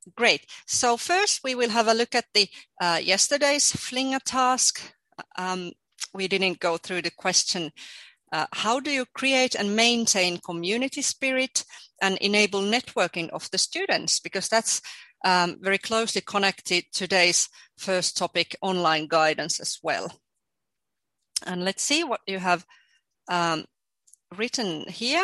Great. So first we will have a look at the yesterday's Flinga task. We didn't go through the question, how do you create and maintain community spirit and enable networking of the students? Because that's very closely connected to today's first topic, online guidance as well. And let's see what you have written here.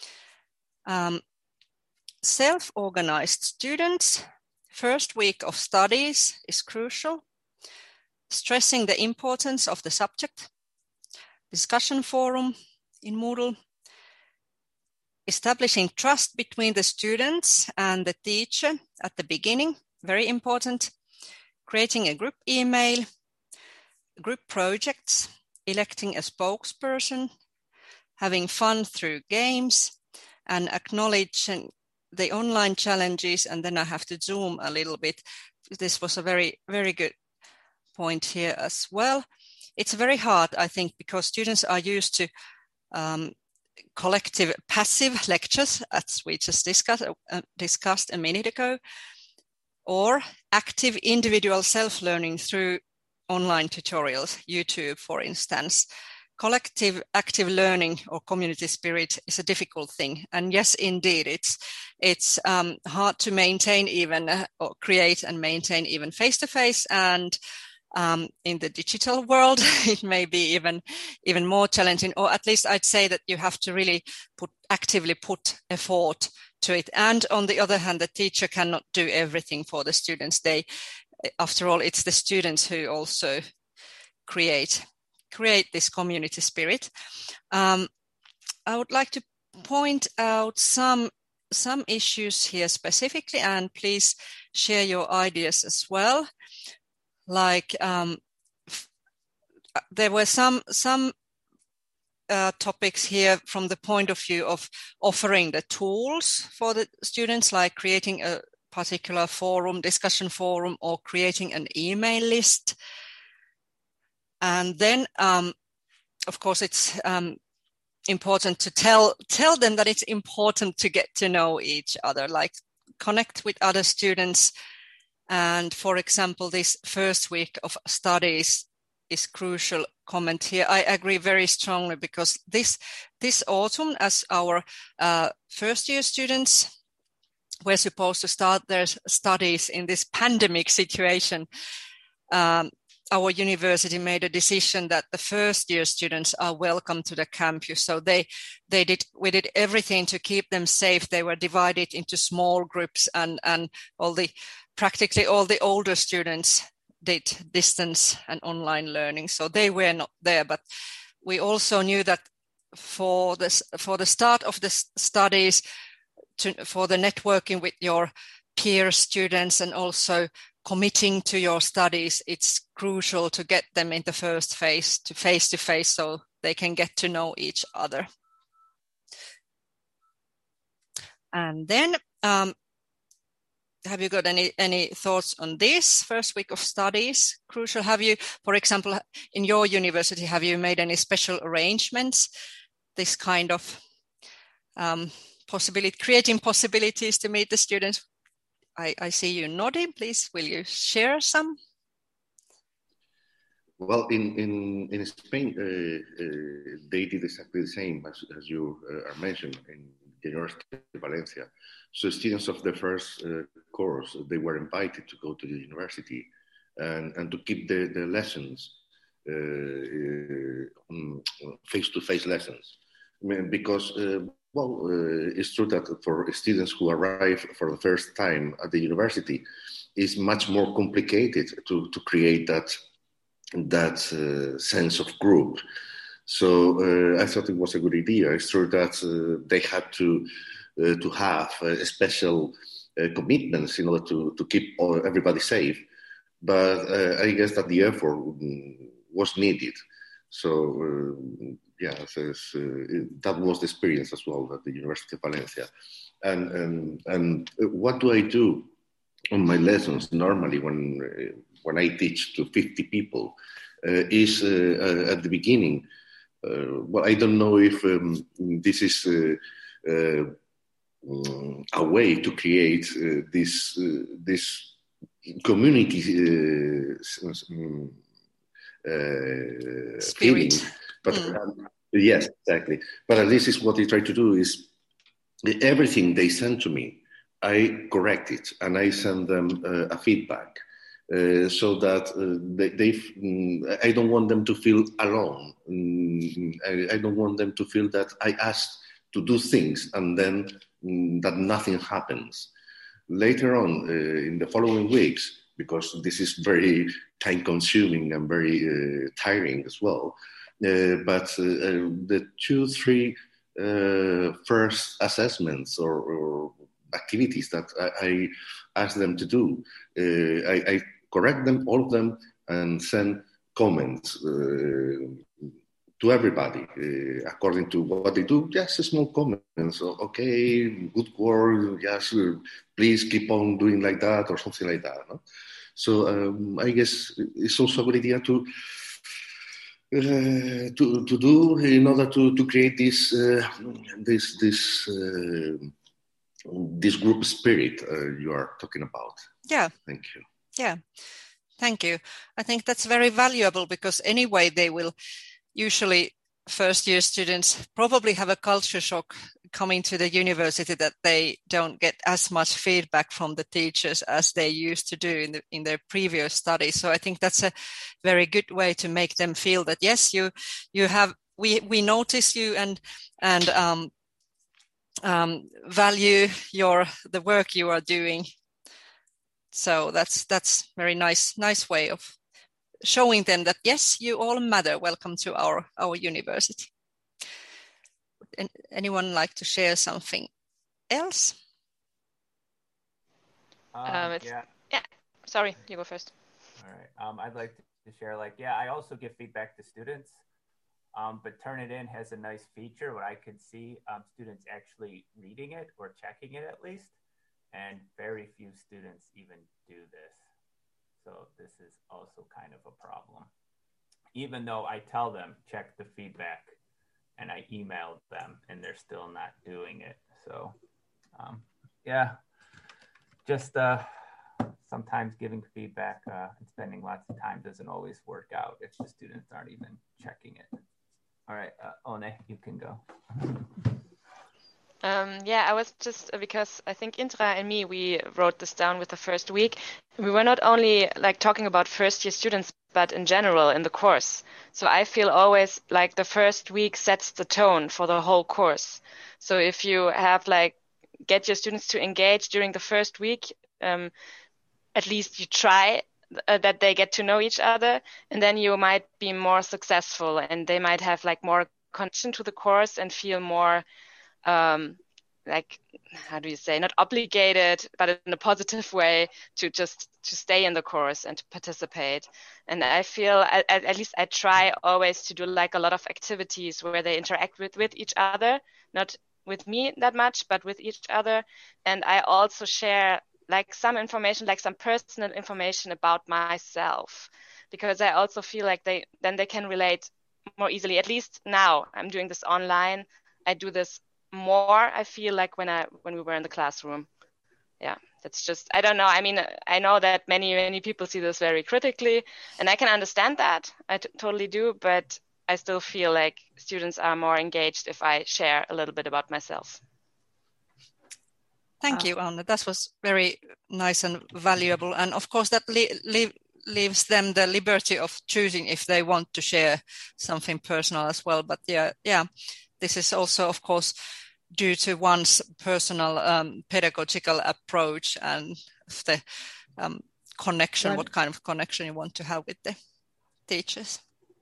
Self-organized students, first week of studies is crucial. Stressing the importance of the subject. Discussion forum in Moodle. Establishing trust between the students and the teacher at the beginning, very important. Creating a group email, group projects, electing a spokesperson, having fun through games, and acknowledging the online challenges. And then I have to zoom a little bit. This was a very, very good point here as well. It's very hard, I think, because students are used to collective passive lectures, as we just discussed a minute ago, or active individual self-learning through online tutorials, YouTube, for instance. Collective active learning or community spirit is a difficult thing. And yes, indeed, it's hard to maintain even or create and maintain even face-to-face. And in the digital world, it may be even more challenging, or at least I'd say that you have to really actively put effort to it. And on the other hand, the teacher cannot do everything for the students. After all, it's the students who also create this community spirit. I would like to point out some issues here specifically, and please share your ideas as well. Like there were some topics here from the point of view of offering the tools for the students, like creating a particular forum, discussion forum, or creating an email list. And then, of course, it's important to tell them that it's important to get to know each other, like connect with other students. And for example, this first week of studies is crucial comment here. I agree very strongly, because this autumn, as our first year students were supposed to start their studies in this pandemic situation, our university made a decision that the first year students are welcome to the campus. So we did everything to keep them safe. They were divided into small groups, and practically all the older students did distance and online learning. So they were not there, but we also knew that for the start of the studies, for the networking with your peer students and also committing to your studies, it's crucial to get them in the first phase to face, so they can get to know each other. And then, have you got any thoughts on this first week of studies? Crucial. Have you, for example, in your university, have you made any special arrangements? This kind of creating possibilities to meet the students. I see you nodding. Please, will you share some? Well, in Spain, they did exactly the same as you are mentioned in the University of Valencia. So students of the first course, they were invited to go to the university and to keep the lessons, face-to-face lessons. I mean, because it's true that for students who arrive for the first time at the university, it's much more complicated to create that sense of group. So I thought it was a good idea. It's true that they had to have special commitments in order to keep everybody safe. But I guess that the effort was needed. So that was the experience as well at the University of Valencia. And what do I do on my lessons normally when I teach to 50 people is at the beginning. Well, I don't know if this is a way to create this community feeling. But yes, exactly. But at least is what I try to do is everything they send to me, I correct it and I send them a feedback. So that I don't want them to feel alone. I don't want them to feel that I asked to do things and then that nothing happens. Later on, in the following weeks, because this is very time-consuming and very tiring as well, but the 2-3 first assessments or activities that I ask them to do, I correct them, all of them, and send comments to everybody according to what they do. Just a small comments. So, okay, good work. Yes, please keep on doing like that or something like that. No? So I guess it's also a good idea to do in order to create this group spirit you are talking about. Yeah. Thank you. Yeah. Thank you. I think that's very valuable because anyway, they will usually first year students probably have a culture shock coming to the university that they don't get as much feedback from the teachers as they used to do in their previous studies. So I think that's a very good way to make them feel that yes, you have we notice you and value the work you are doing. So that's very nice way of showing them that yes, you all matter. Welcome to our university. Anyone like to share something else? Yeah. Sorry, you go first. All right. I'd like to share, I also give feedback to students, but Turnitin has a nice feature where I could see students actually reading it or checking it at least, and very few students even do this. So this is also kind of a problem. Even though I tell them, check the feedback, and I emailed them, and they're still not doing it. So, just sometimes giving feedback and spending lots of time doesn't always work out if the students aren't even checking it. All right, One, you can go. I was just, because I think Intra and me, we wrote this down with the first week. We were not only talking about first year students, but in general in the course. So I feel always like the first week sets the tone for the whole course. So if you have get your students to engage during the first week, at least you try that they get to know each other, and then you might be more successful and they might have more connection to the course and feel more how do you say, not obligated, but in a positive way to stay in the course and to participate. And I feel, at least I try always to do a lot of activities where they interact with each other, not with me that much, but with each other. And I also share some information, some personal information about myself, because I also feel they can relate more easily. At least now I'm doing this online. I do this more, I feel when we were in the classroom. Yeah, that's just, I don't know. I mean, I know that many people see this very critically, and I can understand that. I totally do, but I still feel students are more engaged if I share a little bit about myself. Thank you, Anna. That was very nice and valuable. And of course, that leaves them the liberty of choosing if they want to share something personal as well. But yeah, this is also, of course, due to one's personal pedagogical approach and the connection, what kind of connection you want to have with the teachers.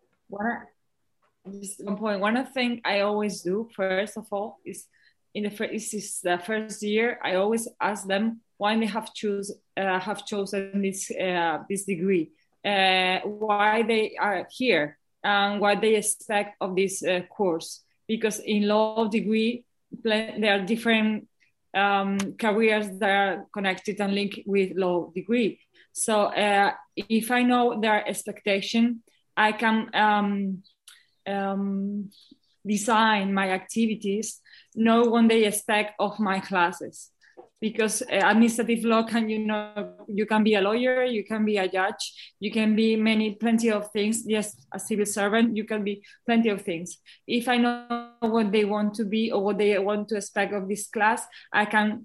Just one point. One thing I always do, first of all, is the first year, I always ask them why they have chosen this degree, why they are here, and what they expect of this course. Because in law degree, there are different careers that are connected and linked with law degree. So if I know their expectation, I can design my activities, know what they expect of my classes. Because administrative law you can be a lawyer, you can be a judge, you can be plenty of things. Yes, a civil servant, you can be plenty of things. If I know what they want to be or what they want to expect of this class, I can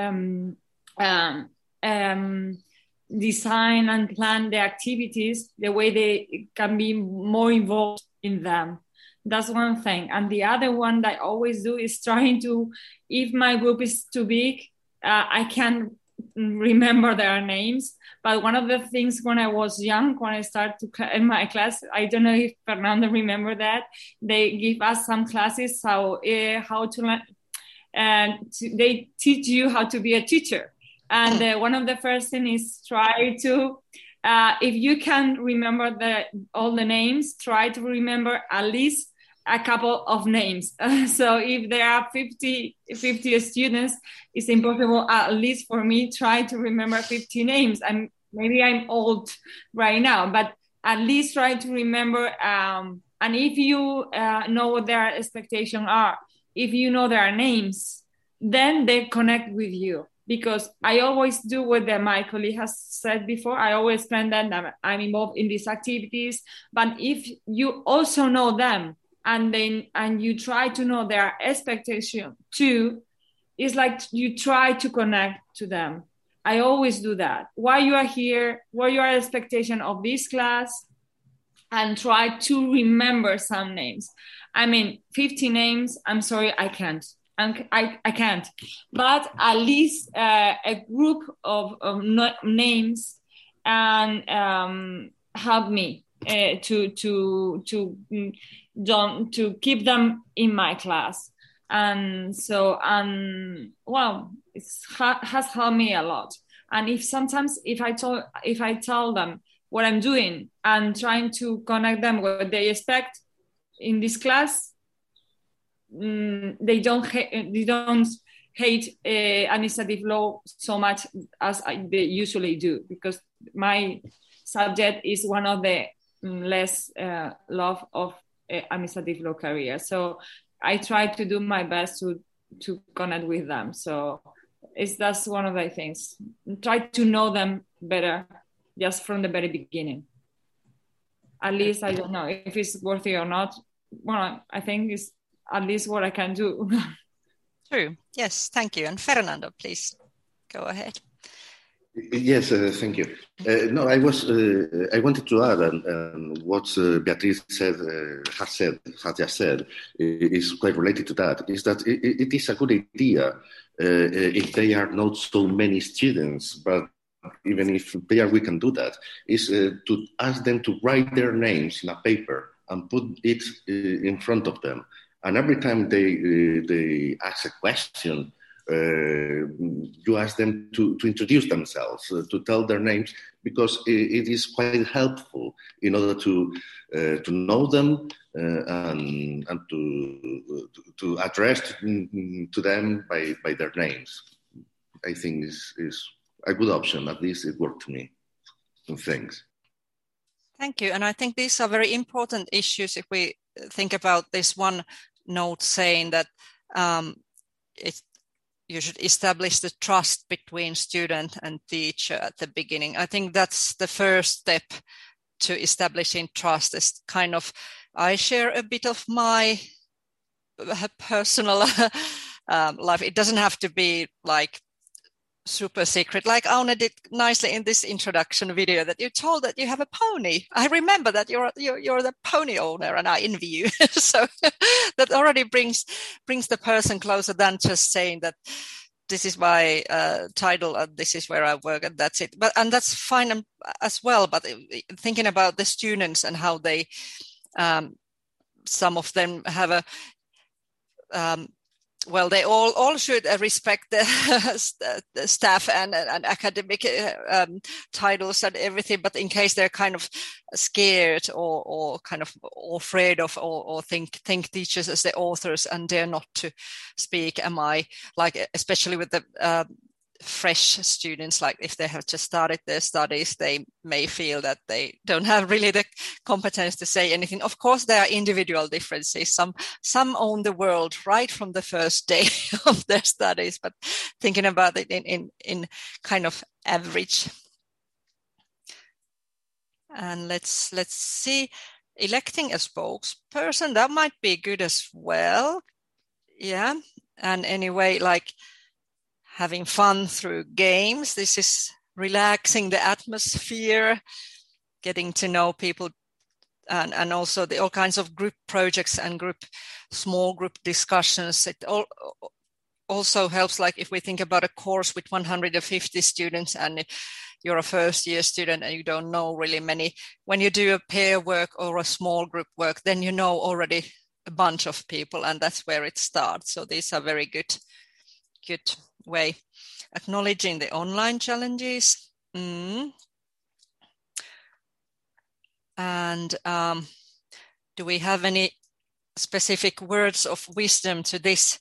design and plan the activities the way they can be more involved in them. That's one thing. And the other one that I always do is trying to, if my group is too big, I can't remember their names. But one of the things when I was young, when I started in my class, I don't know if Fernando remember that, they give us some classes how to learn, and they teach you how to be a teacher. And one of the first things is try to, if you can remember all the names, try to remember at least a couple of names. So if there are 50 students, it's impossible, at least for me, try to remember 50 names. And maybe I'm old right now, but at least try to remember. And if you know what their expectations are, if you know their names, then they connect with you. Because I always do what my colleague has said before. I always explain that I'm involved in these activities. But if you also know them, and you try to know their expectation too, it's like you try to connect to them. I always do that. Why you are here, what your expectation of this class, and try to remember some names. 50 names, I'm sorry, I can't. I can't. But at least a group of names and help me to keep them in my class. And so it has helped me a lot. And if I tell them what I'm doing and trying to connect them what they expect in this class, they don't hate administrative law so much as they usually do, because my subject is one of the less love of administrative law career. So I try to do my best to connect with them. So that's one of the things. Try to know them better just from the very beginning. At least I don't know if it's worthy or not. Well, I think it's at least what I can do. True. Yes, thank you. And Fernando, please go ahead. Yes, thank you. No, I wanted to add, and what Beatriz has just said, is quite related to that. Is that it is a good idea if they are not so many students, but even if they are, we can do that. Is to ask them to write their names in a paper and put it in front of them. And every time they ask a question, you ask them to introduce themselves, to tell their names, because it is quite helpful in order to know them and to address to them by their names. I think is a good option. At least it worked to me. Thanks. Thank you. And I think these are very important issues if we think about this one note saying that you should establish the trust between student and teacher at the beginning. I think that's the first step to establishing trust. Is kind of, I share a bit of my personal life. It doesn't have to be like super secret, like Aune did nicely in this introduction video, that you told that you have a pony. I remember that you're the pony owner, and I envy you. So that already brings the person closer than just saying that this is my title and this is where I work and that's it. And that's fine as well. But thinking about the students and how they, some of them have a well, they all should respect the staff and academic titles and everything. But in case they're kind of scared or kind of afraid of or think teachers as the authors and dare not to speak, am I like, especially with the fresh students, like if they have just started their studies, they may feel that they don't have really the competence to say anything. Of course, there are individual differences. Some own the world right from the first day of their studies, but thinking about it in kind of average. And let's see, electing a spokesperson, that might be good as well. Yeah, and anyway, like having fun through games. This is relaxing the atmosphere, getting to know people, and also all kinds of group projects and small group discussions. It also helps, like if we think about a course with 150 students and you're a first year student and you don't know really many, when you do a pair work or a small group work, then you know already a bunch of people, and that's where it starts. So these are very good way. Acknowledging the online challenges. And do we have any specific words of wisdom to this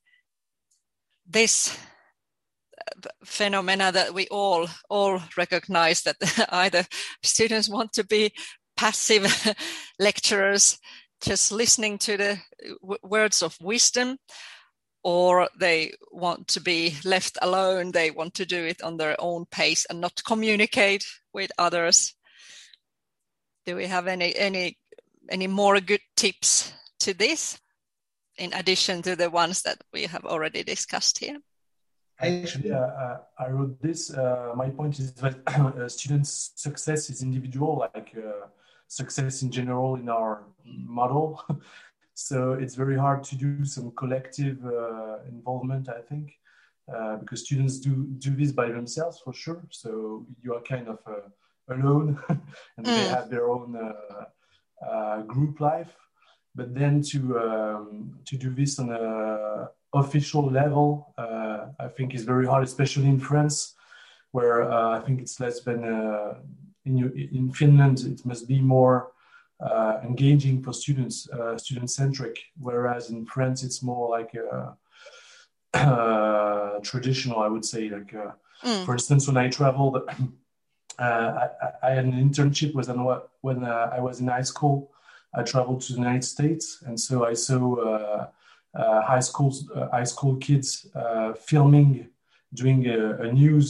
phenomena that we all recognize, that either students want to be passive lecturers just listening to the words of wisdom, or they want to be left alone. They want to do it on their own pace and not communicate with others. Do we have any more good tips to this, in addition to the ones that we have already discussed here? Actually, I wrote this. My point is that students' success is individual, like success in general in our model. So it's very hard to do some collective involvement, I think, because students do this by themselves for sure. So you are kind of alone, and they have their own group life. But then to do this on a official level, I think is very hard, especially in France, where I think it's less than in Finland. It must be more engaging for students, student-centric, whereas in France it's more like traditional, I would say. Like, for instance, when I traveled, I had an internship when I was in high school. I traveled to the United States, and so I saw high school kids filming, doing a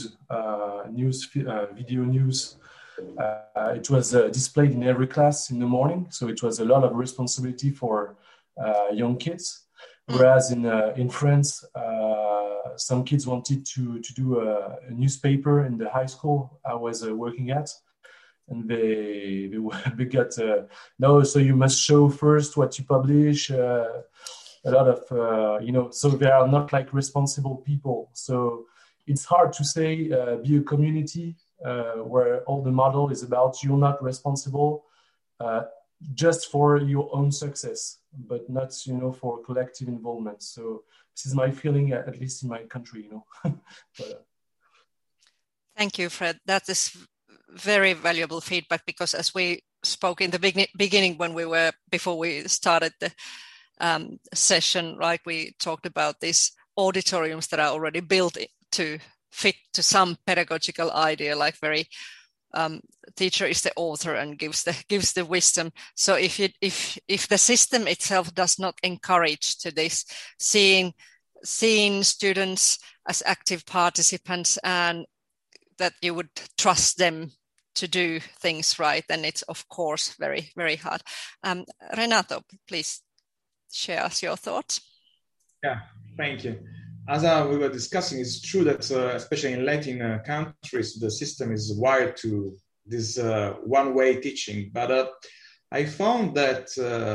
video news. It was displayed in every class in the morning, so it was a lot of responsibility for young kids. Whereas in France, some kids wanted to do a newspaper in the high school I was working at, and they got no, so you must show first what you publish. A lot of so they are not like responsible people. So it's hard to say be a community where all the model is about you're not responsible just for your own success, but not for collective involvement. So this is my feeling, at least in my country. But, thank you, Fred. That is very valuable feedback, because as we spoke in the beginning before we started the session, right, we talked about these auditoriums that are already built to fit to some pedagogical idea, like very teacher is the author and gives the wisdom. So if the system itself does not encourage to this, seeing students as active participants, and that you would trust them to do things right, then it's of course very, very hard. Renato, please share us your thoughts. Yeah, thank you. As we were discussing, it's true that especially in Latin countries, the system is wired to this one-way teaching. But I found that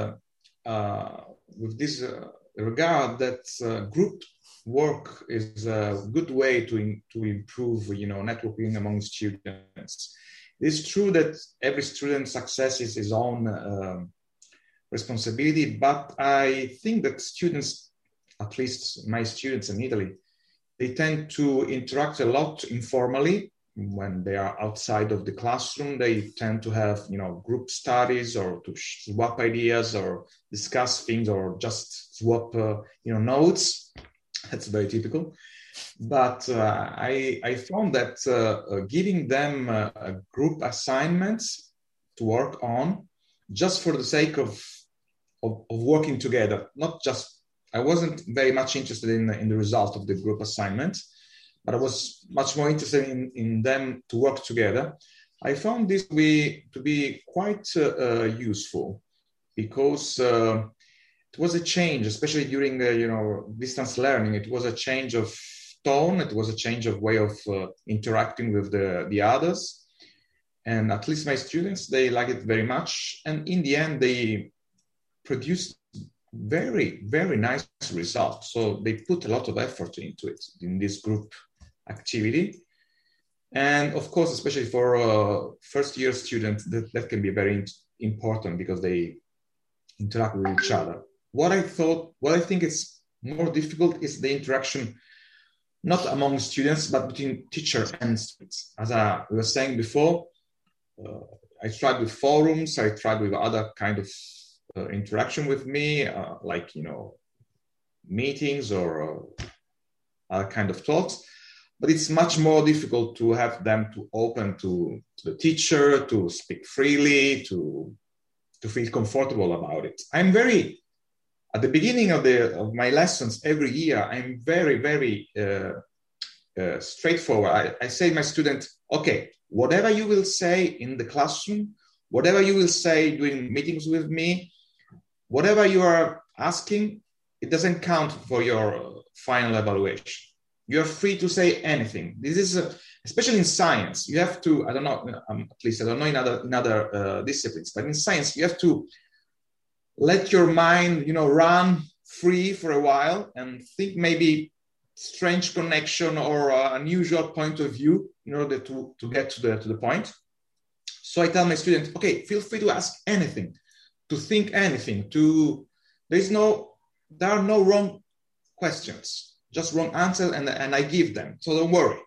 with this regard, that group work is a good way to improve, networking among students. It's true that every student's success is his own responsibility, but I think that students, at least my students in Italy, they tend to interact a lot informally when they are outside of the classroom. They tend to have, group studies, or to swap ideas or discuss things, or just swap, notes. That's very typical. But I found that giving them group assignments to work on just for the sake of working together, not just, I wasn't very much interested in the result of the group assignment, but I was much more interested in them to work together. I found this to be quite useful, because it was a change, especially during distance learning. It was a change of tone. It was a change of way of interacting with the others. And at least my students, they like it very much. And in the end, they produced very, very nice results. So they put a lot of effort into it, in this group activity. And of course, especially for first-year students, that can be very important, because they interact with each other. What I think is more difficult is the interaction, not among students, but between teacher and students. As I was saying before, I tried with forums, I tried with other kind of interaction with me, like, meetings or other kind of talks. But it's much more difficult to have them to open to the teacher, to speak freely, to feel comfortable about it. I'm very, at the beginning of my lessons every year, I'm very, very straightforward. I say to my students, okay, whatever you will say in the classroom, whatever you will say during meetings with me, whatever you are asking, it doesn't count for your final evaluation. You are free to say anything. This is, especially in science, you have to, I don't know, at least I don't know in other disciplines, but in science, you have to let your mind, run free for a while and think maybe strange connection or unusual point of view in order to get to the point. So I tell my students, okay, feel free to ask anything, to think anything, there are no wrong questions, just wrong answers, and I give them. So don't worry.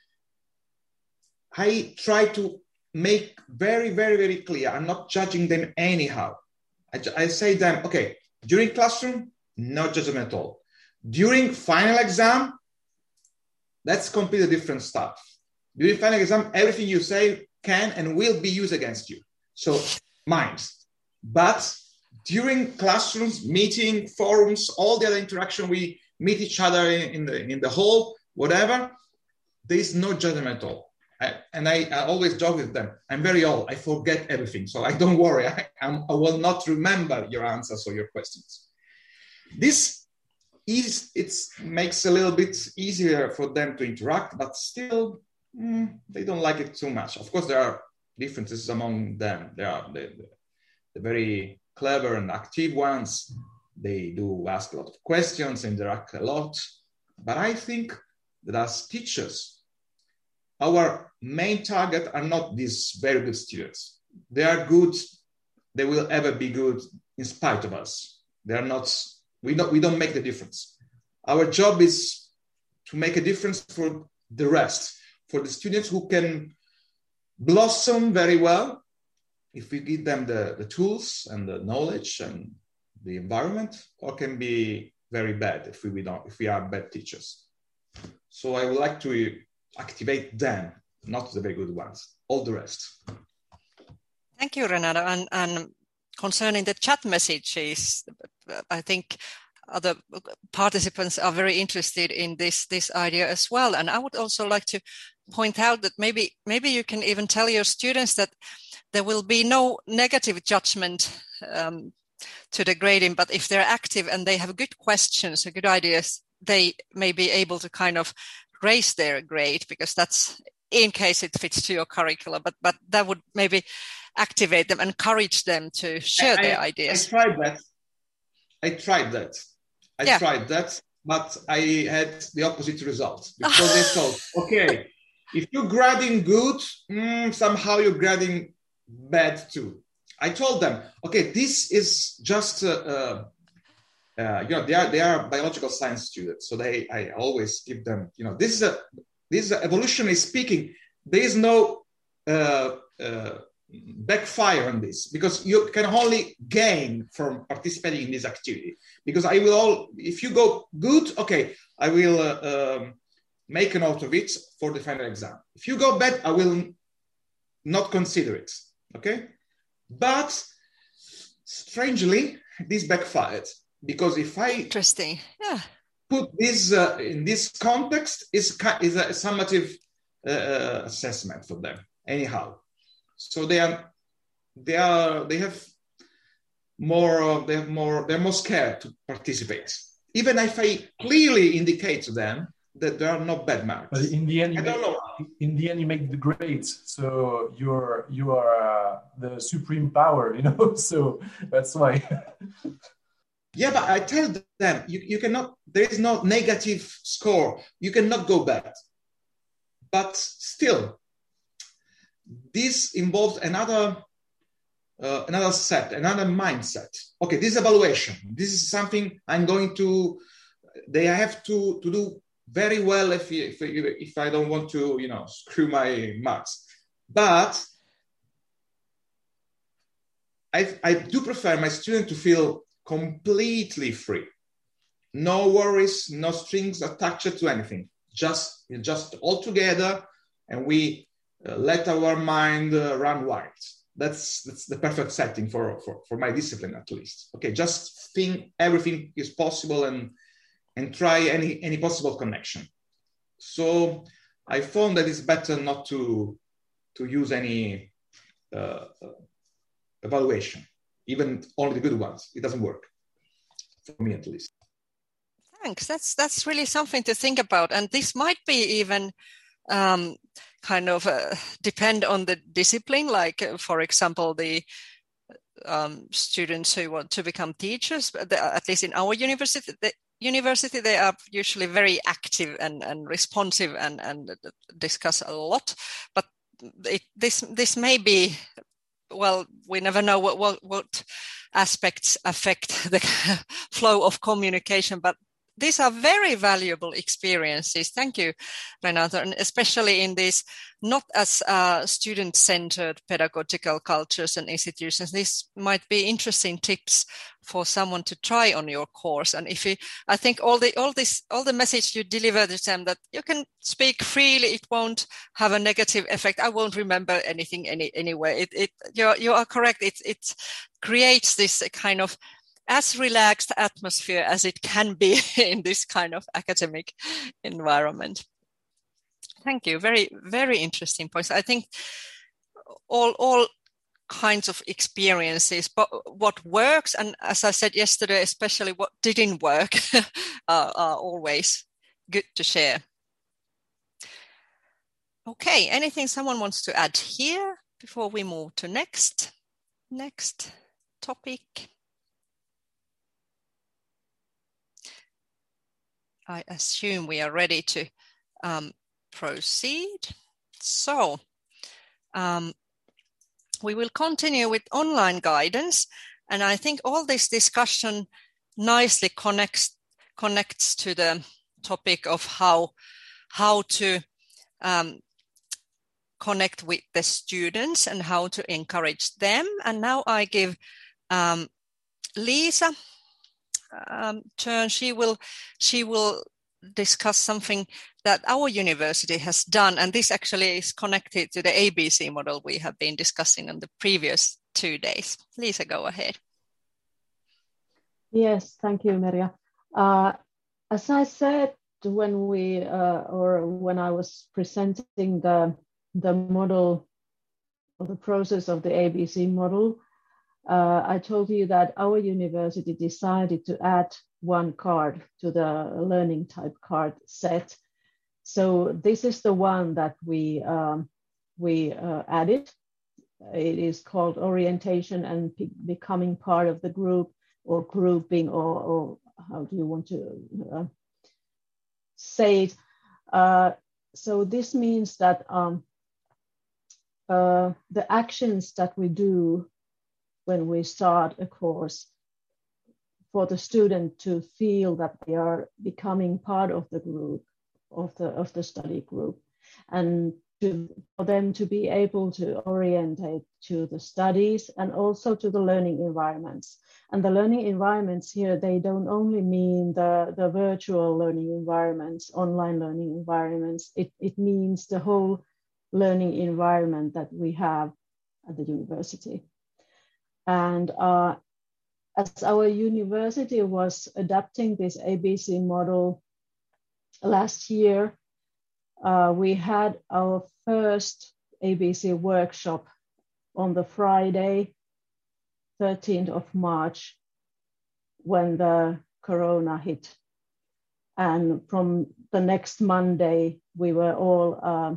I try to make very, very, very clear. I'm not judging them anyhow. I say to them, okay, during classroom, no judgment at all. During final exam, that's completely different stuff. During final exam, everything you say can and will be used against you. So mind. But during classrooms, meeting, forums, all the other interaction, we meet each other in the hall, whatever, there is no judgment at all. I always joke with them, I'm very old, I forget everything, so don't worry, I will not remember your answers or your questions. This makes a little bit easier for them to interact, but still, they don't like it too much. Of course, there are differences among them. There are the very clever and active ones. They do ask a lot of questions, interact a lot. But I think that as teachers, our main target are not these very good students. They are good. They will ever be good in spite of us. They are not. We don't make the difference. Our job is to make a difference for the rest, for the students who can blossom very well if we give them the tools and the knowledge and the environment, or can be very bad if we are bad teachers. So I would like to activate them, not the very good ones, all the rest. Thank you, Renato. And concerning the chat messages, I think other participants are very interested in this idea as well. And I would also like to point out that maybe you can even tell your students that there will be no negative judgment to the grading, but if they're active and they have good questions or good ideas, they may be able to kind of raise their grade, because that's in case it fits to your curriculum, but that would maybe activate them, encourage them to share their ideas. I tried that, but I had the opposite result, because they thought, okay, if you're grading good, somehow you're grading bad too. I told them, okay, this is just, they are biological science students, so I always give them, this is evolutionary speaking. There is no backfire on this, because you can only gain from participating in this activity. Because if you go good, okay, I will make a note of it for the final exam. If you go bad, I will not consider it, okay? But strangely, this backfired, because if I Interesting, yeah, put this in this context, is a summative assessment for them anyhow. So they're more scared to participate, even if I clearly indicate to them that there are no bad marks. But in the end, you make the grades, so you are the supreme power, you know. So that's why. Yeah, but I tell them you cannot. There is no negative score. You cannot go bad. But still, this involves another mindset. Okay, this evaluation. This is something I'm going to. They have to do very well if I don't want to, screw my marks. But I do prefer my student to feel completely free. No worries, no strings attached to anything. Just all together, and we let our mind run wild. That's the perfect setting for my discipline, at least. Okay, just think everything is possible and try any possible connection. So I found that it's better not to use any evaluation, even only the good ones. It doesn't work, for me at least. Thanks. That's really something to think about. And this might be even kind of depend on the discipline. Like, for example, the students who want to become teachers, at least in our university, they are usually very active and responsive and discuss a lot. But this may be, well, we never know what aspects affect the flow of communication, but these are very valuable experiences. Thank you, Renato, and especially in these not as student-centered pedagogical cultures and institutions. This might be interesting tips for someone to try on your course. And I think all the message you deliver to them, that you can speak freely, it won't have a negative effect. I won't remember anything anyway. You are correct. It creates this kind of as relaxed atmosphere as it can be in this kind of academic environment. Thank you. Very, very interesting points. I think all kinds of experiences, but what works, and as I said yesterday, especially what didn't work, are always good to share. Okay, anything someone wants to add here before we move to next topic? I assume we are ready to proceed. So we will continue with online guidance. And I think all this discussion nicely connects to the topic of how to connect with the students and how to encourage them. And now I give Lisa turn. She will discuss something that our university has done, and this actually is connected to the ABC model we have been discussing on the previous 2 days. Lisa, go ahead. Yes, thank you, Merja. As I said when I was presenting the model or the process of the ABC model, I told you that our university decided to add one card to the learning type card set. So this is the one that we added. It is called orientation and becoming part of the group, or grouping, or how do you want to say it? So this means that the actions that we do when we start a course, for the student to feel that they are becoming part of the group, of the study group, and for them to be able to orientate to the studies and also to the learning environments. And the learning environments here, they don't only mean the virtual learning environments, online learning environments, it means the whole learning environment that we have at the university. And as our university was adapting this ABC model last year, we had our first ABC workshop on the Friday, 13th of March, when the corona hit. And from the next Monday, we were all,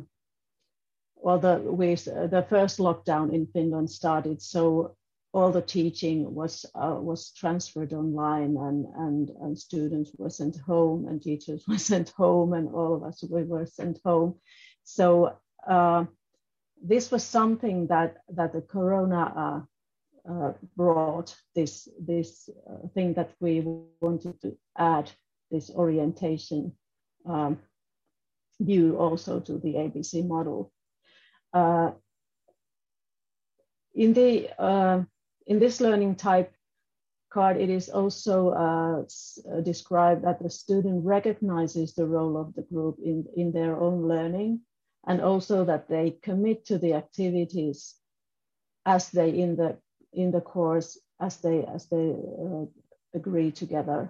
the first lockdown in Finland started. So all the teaching was transferred online, and students were sent home, and teachers were sent home, and all of us were sent home. So this was something that the corona brought, this thing that we wanted to add, this orientation view also to the ABC model. In this learning type card, it is also described that the student recognizes the role of the group in their own learning, and also that they commit to the activities as they in the course as they agree together.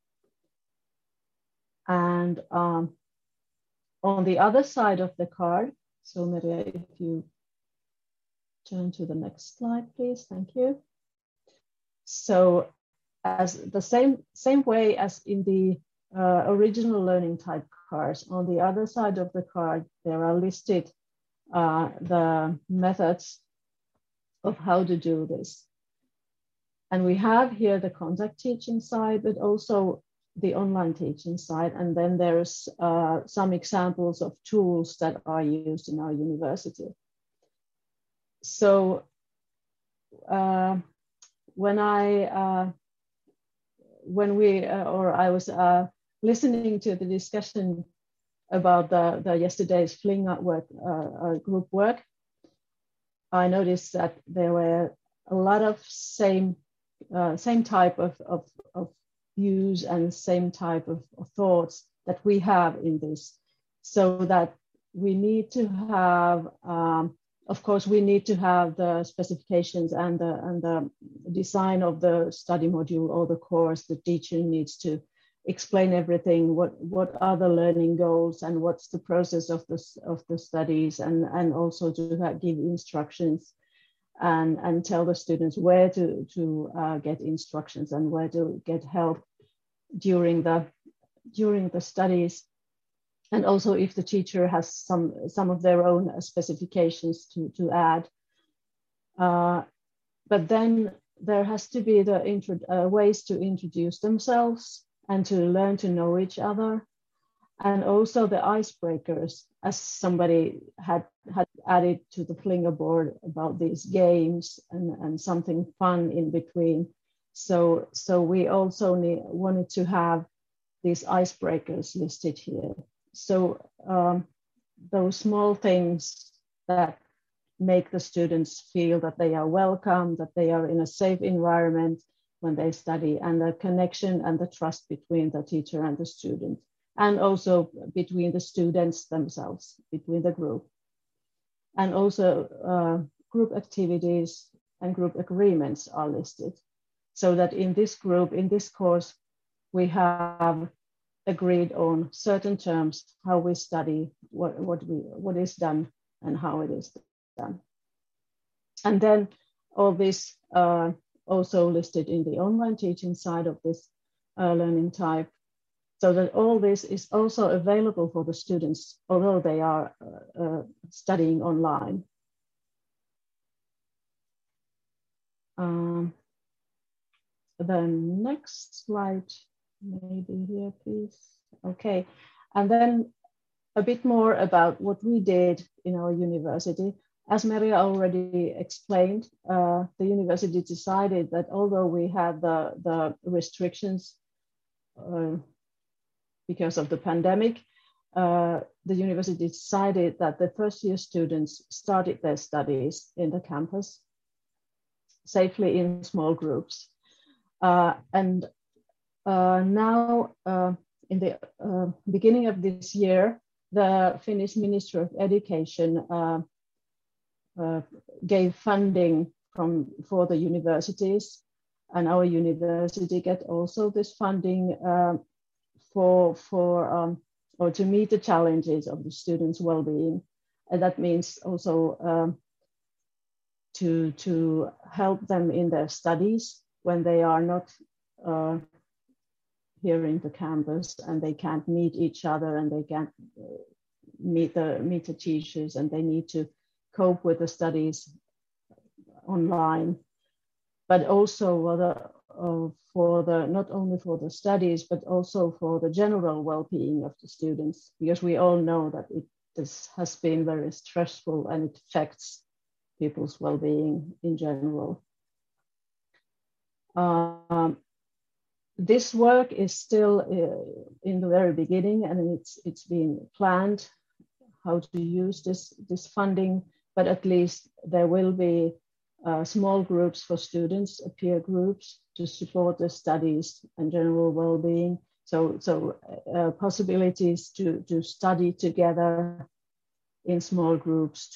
And on the other side of the card, so Merja, if you turn to the next slide, please. Thank you. So as the same way as in the original learning type cards, on the other side of the card, there are listed the methods of how to do this. And we have here the contact teaching side, but also the online teaching side. And then there's some examples of tools that are used in our university. So when I was listening to the discussion about the yesterday's Fling work, group work, I noticed that there were a lot of same type of views and same type of thoughts that we have in this, so that we need to have, of course, we need to have the specifications and the design of the study module or the course. The teacher needs to explain everything, what are the learning goals and what's the process of the studies, and also to give instructions and tell the students where to get instructions and where to get help during the studies. And also if the teacher has some of their own specifications to add. But then there has to be the ways to introduce themselves and to learn to know each other. And also the icebreakers, as somebody had added to the Flinger board about these games and something fun in between. So we also wanted to have these icebreakers listed here. So those small things that make the students feel that they are welcome, that they are in a safe environment when they study, and the connection and the trust between the teacher and the student, and also between the students themselves, between the group. And also group activities and group agreements are listed, so that in this group, in this course, we have agreed on certain terms, how we study, what is done and how it is done. And then all this also listed in the online teaching side of this learning type, so that all this is also available for the students, although they are studying online. The next slide, maybe here, please. Okay, and then a bit more about what we did in our university. As Merja already explained, the university decided that although we had the restrictions because of the pandemic, the university decided that the first year students started their studies in the campus safely in small groups. And now in the beginning of this year, the Finnish Ministry of Education gave funding for the universities, and our university get also this funding or to meet the challenges of the students' well-being. And that means also to help them in their studies when they are not here in the campus and they can't meet each other and they can't meet the teachers, and they need to cope with the studies online. But also for the not only for the studies, but also for the general well-being of the students, because we all know that this has been very stressful and it affects people's well-being in general. This work is still in the very beginning, and it's being planned how to use this funding, but at least there will be small groups for students, peer groups, to support the studies and general well-being. So possibilities to study together in small groups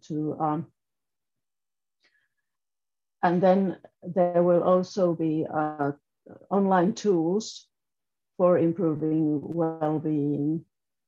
and then there will also be online tools for improving well-being,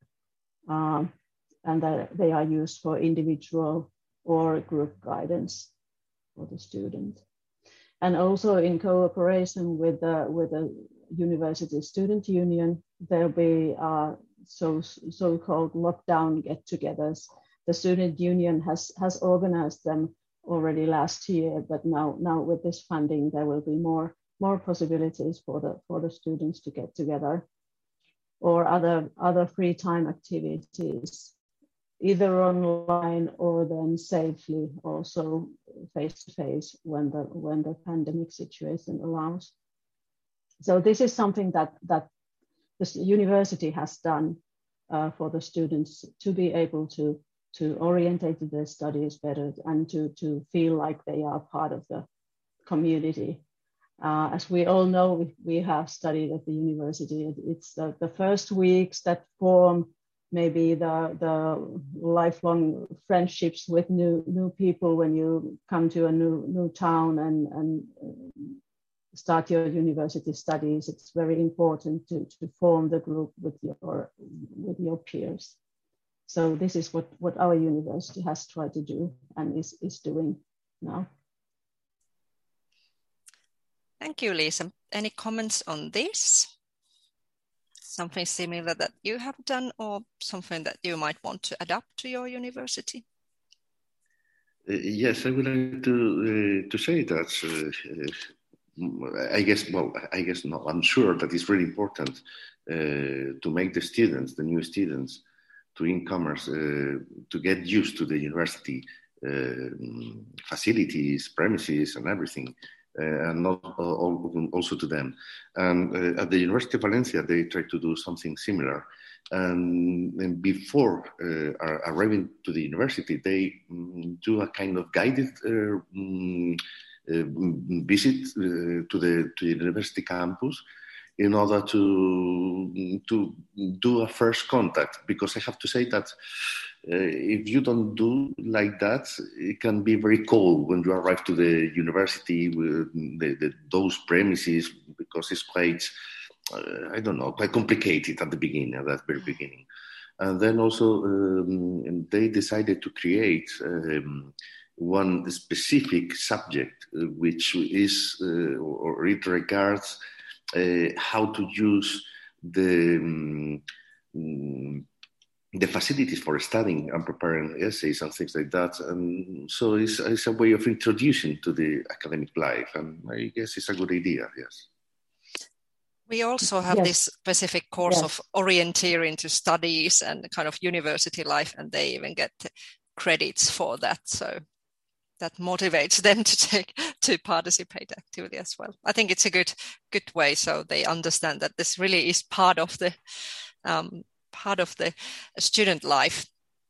and they are used for individual or group guidance for the student. And also in cooperation with the University Student Union, there'll be so-called lockdown get-togethers. The Student Union has organized them already last year, but now with this funding, there will be more possibilities for the students to get together, or other free time activities, either online or then safely also face-to-face when the pandemic situation allows. So this is something that the university has done for the students to be able to orientate their studies better and to feel like they are part of the community. As we all know, we have studied at the university. It's the first weeks that form maybe the lifelong friendships with new people when you come to a new town and start your university studies. It's very important to form the group with your peers. So this is what our university has tried to do and is doing now. Thank you, Lisa. Any comments on this? Something similar that you have done, or something that you might want to adapt to your university? Yes, I would like to say that I'm sure that it's really important to make the new students, to incomers, to get used to the university facilities, premises, and everything. And not also to them. And at the University of Valencia, they try to do something similar. And before arriving to the university, they do a kind of guided visit to the university campus in order to do a first contact. Because I have to say that if you don't do like that, it can be very cold when you arrive to the university with those premises, because it's quite, quite complicated at the beginning, at that very beginning. And then also they decided to create one specific subject, which is, or it regards how to use the facilities for studying and preparing essays and things like that. And so it's a way of introducing to the academic life. And I guess it's a good idea, yes. We also have this specific course of orienteering to studies and kind of university life, and they even get credits for that. So that motivates them to participate actively as well. I think it's a good way, so they understand that this really is part of the part of the student life.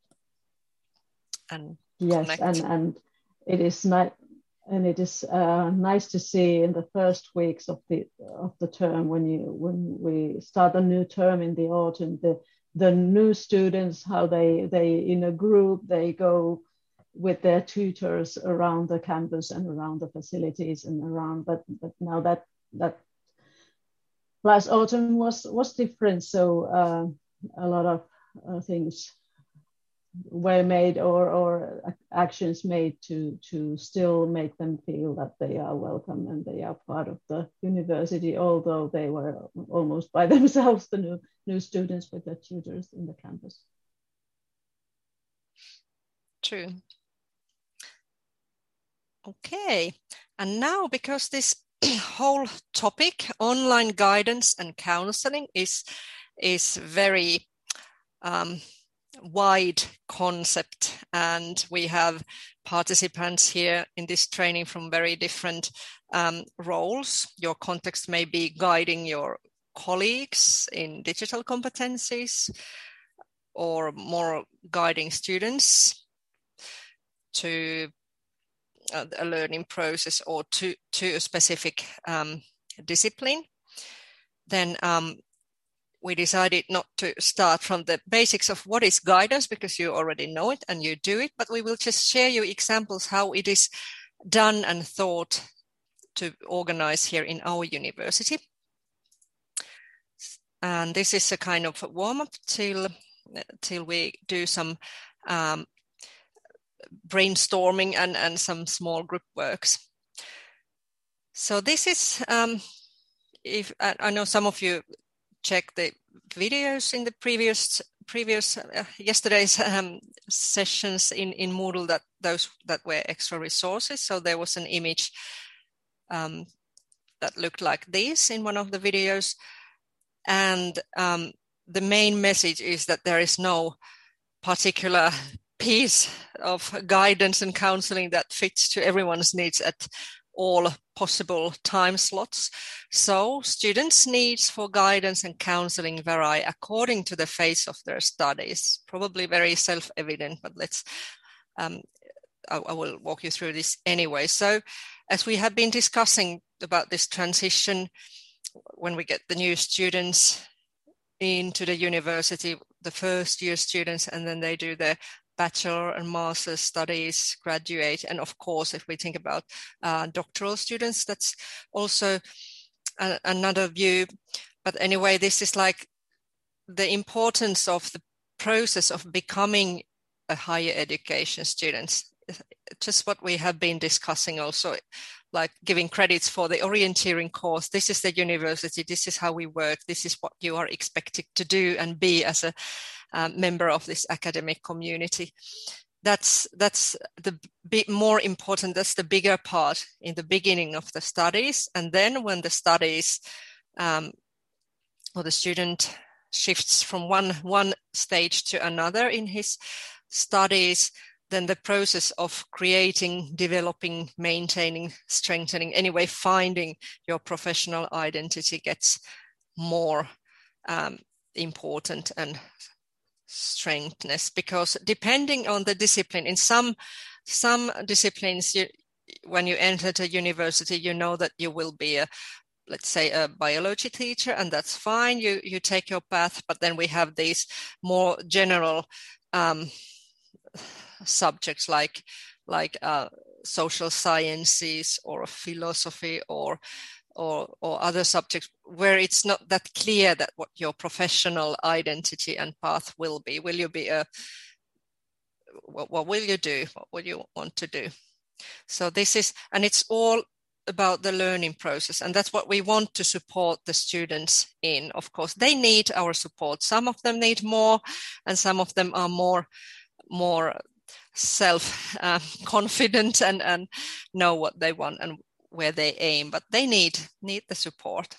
And yes, and it is not. And it is nice to see in the first weeks of the term when we start a new term in the autumn, the new students, how they in a group they go with their tutors around the campus and around the facilities and around. But now that last autumn was different, so a lot of things were made or actions made to still make them feel that they are welcome and they are part of the university, although they were almost by themselves, the new students with their tutors in the campus. True. Okay, and now because this whole topic, online guidance and counseling, is very wide concept, and we have participants here in this training from very different roles. Your context may be guiding your colleagues in digital competencies, or more guiding students to a learning process or to a specific discipline. Then we decided not to start from the basics of what is guidance, because you already know it and you do it, but we will just share you examples how it is done and thought to organize here in our university. And this is a kind of warm-up till we do some brainstorming and some small group works. So this is, if I know some of you check the videos in the previous yesterday's sessions in Moodle, that those that were extra resources. So there was an image that looked like this in one of the videos, and the main message is that there is no particular piece of guidance and counseling that fits to everyone's needs at all possible time slots. So students' needs for guidance and counseling vary according to the phase of their studies. Probably very self-evident, but I will walk you through this anyway. So as we have been discussing about this transition, when we get the new students into the university, the first year students, and then they do their bachelor and master's studies, graduate. And of course, if we think about doctoral students, that's also another view. But anyway, this is like the importance of the process of becoming a higher education student. Just what we have been discussing also, like giving credits for the orienteering course. This is the university, this is how we work, this is what you are expected to do and be as a member of this academic community. That's the bit more important, that's the bigger part in the beginning of the studies. And then when the studies or the student shifts from one stage to another in his studies, then the process of creating, developing, maintaining, strengthening, anyway, finding your professional identity gets more important and strengthened, because depending on the discipline, in some disciplines, when you enter the university, you know that you will be let's say a biology teacher, and that's fine, you take your path. But then we have these more general subjects like social sciences or philosophy or other subjects where it's not that clear that what your professional identity and path will be. Will you be what will you do? What will you want to do? So this is, and it's all about the learning process, and that's what we want to support the students in. Of course, they need our support. Some of them need more, and some of them are more self-confident and know what they want and where they aim, but they need the support.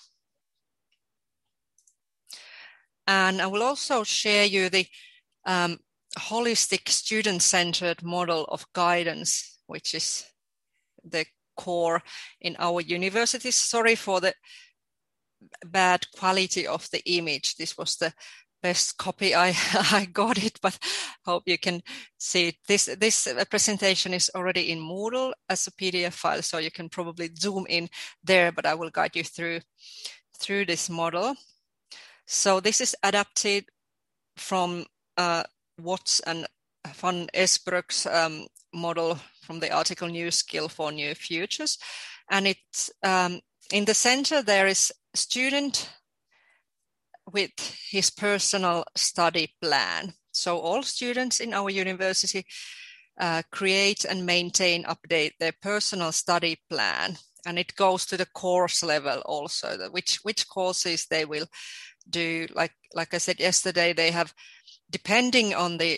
And I will also share you the holistic student-centered model of guidance, which is the core in our universities. Sorry for the bad quality of the image. This was the best copy I got it, but hope you can see it. This presentation is already in Moodle as a PDF file, so you can probably zoom in there, but I will guide you through this model. So this is adapted from Watts and Van Esbroek's model from the article New Skill for New Futures. And it's in the center, there is a student with his personal study plan. So all students in our university create and maintain, update their personal study plan. And it goes to the course level also, which courses they will do. Like I said yesterday, they have, depending on the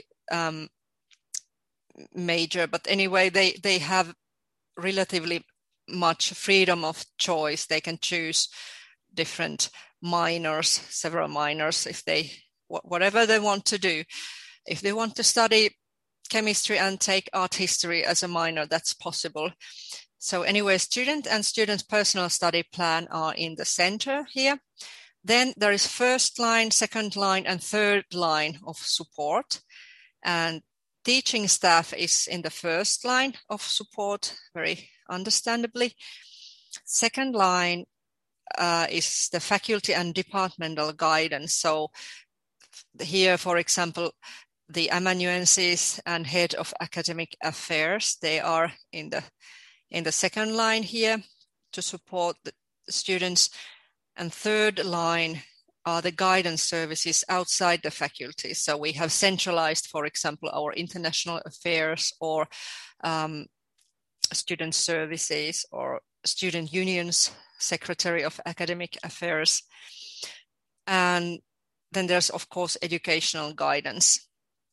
major, but anyway, they have relatively much freedom of choice. They can choose different minors, several minors, if they, whatever they want to do. If they want to study chemistry and take art history as a minor, that's possible. So anyway, student and student's personal study plan are in the center here. Then there is first line, second line, and third line of support. And teaching staff is in the first line of support, very understandably. Second line is the faculty and departmental guidance. So here, for example, the amanuenses and head of academic affairs, they are in the second line here to support the students. And third line are the guidance services outside the faculty. So we have centralized, for example, our international affairs or student services or student unions, secretary of academic affairs. And then there's, of course, educational guidance